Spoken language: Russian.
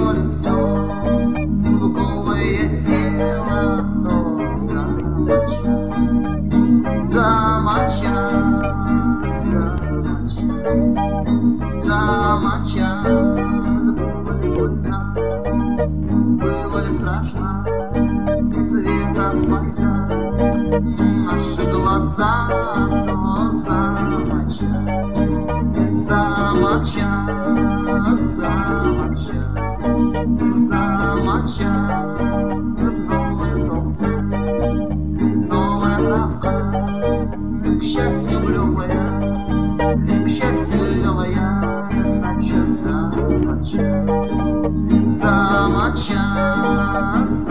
твое лицо, в голое тело, то замочат, было ли больно, было ли страшно, цвет асфальта, наши глаза то замочат, новое солнце, новая травка, к счастью блеклая, к счастью белая, ночь замочат.